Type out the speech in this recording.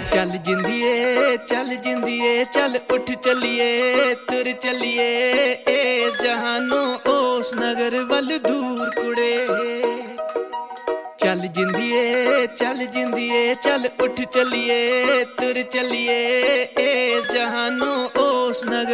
चल जिंदिए चल उठ चलिए तुर चलिए इस जहानों उस नगर वल दूर कुड़े। चल जिंदिए चल उठ चलिए तुर चलिए इस जहानों उस नगर